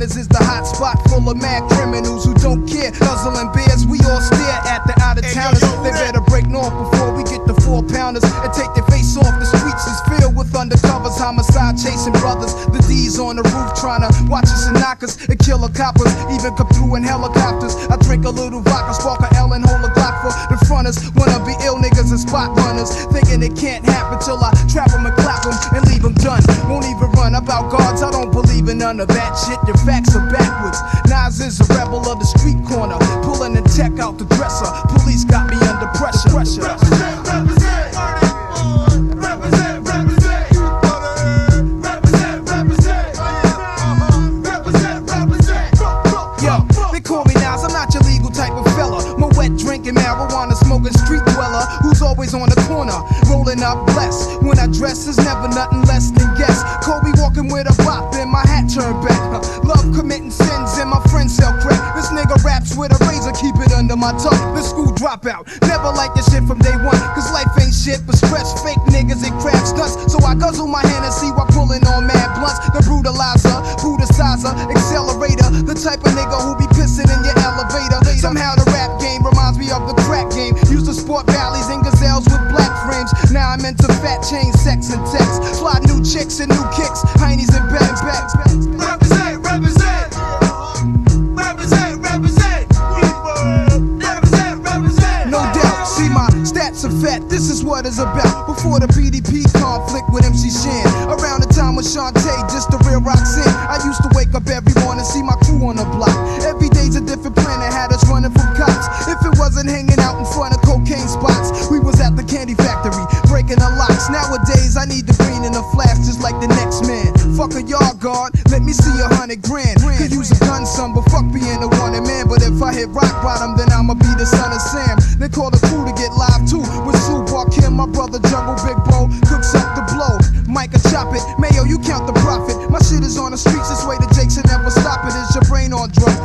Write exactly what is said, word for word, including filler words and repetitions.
Waters is the hot spot full of mad criminals who don't care. Guzzling beers, we all stare at the out of towners. They better break north before we get the four pounders and take their face off. The streets is filled with undercovers, homicide chasing brothers. The D's on the roof trying to watch us and knock us and kill the coppers. Even come through in helicopters. I drink a little vodka, spark a L and hold a Glock for the fronters. Wanna be ill niggas and spot runners, thinking it can't happen till I trap them and clap them and leave them done. Won't even run about guards, I don't believe in none of that shit. Your facts are backwards. Nas is a rebel of the street corner, pulling the tech out the dresser. Police got me under pressure. pressure. Represent, represent, represent, represent, represent, represent, represent, represent. Yo, they call me Nas, I'm not your legal type of fella. My wet drinking, marijuana smoking street dweller who's always on the corner, rolling up blessed. When I dress is never nothing less than guess. Kobe walking with a bop and my hat turned back. Love committing sins and my friends sell crack. This nigga raps with a razor, keep it under my tongue. The school dropout, never like this shit from day one. Cause life ain't shit but stress, fake niggas and crab stunts. So I guzzle my Hennessy while pulling on mad blunts. The brutalizer, brutalizer, accelerator. The type of nigga who be pissing in your elevator. Somehow the rap game reminds me of the crack game. Used to sport valleys and gazelles with black frames. Now I'm into fat chains, sex and text. Fly new chicks and new kicks, heinies and bad backs. Represent, represent, represent, represent, represent, represent. No doubt, see my stats are fat, this is what it's about. Before the P D P conflict with M C Shan, around the time with Shantae, just the real Roxanne. I used to wake up every morning, see my crew on the block. Every day's a different planet, had us running from cops. If it wasn't hanging out in front of cocaine spots, we was at the candy factory, breaking the locks. Nowadays, I need the green in the flash, just like the next man. Fuck a yard guard, let me see a hundred grand. Could use a gun, son, but fuck being a wanted man. But if I hit rock bottom, then I'ma be the son of Sam. They call the crew to get live too, with Sue Kim, my brother Jungle Big Bo, cooks up the blow. Micah chop it, Mayo, you count the profit. My shit is on the streets, this way the Jakes should never stop it. Is your brain on drugs?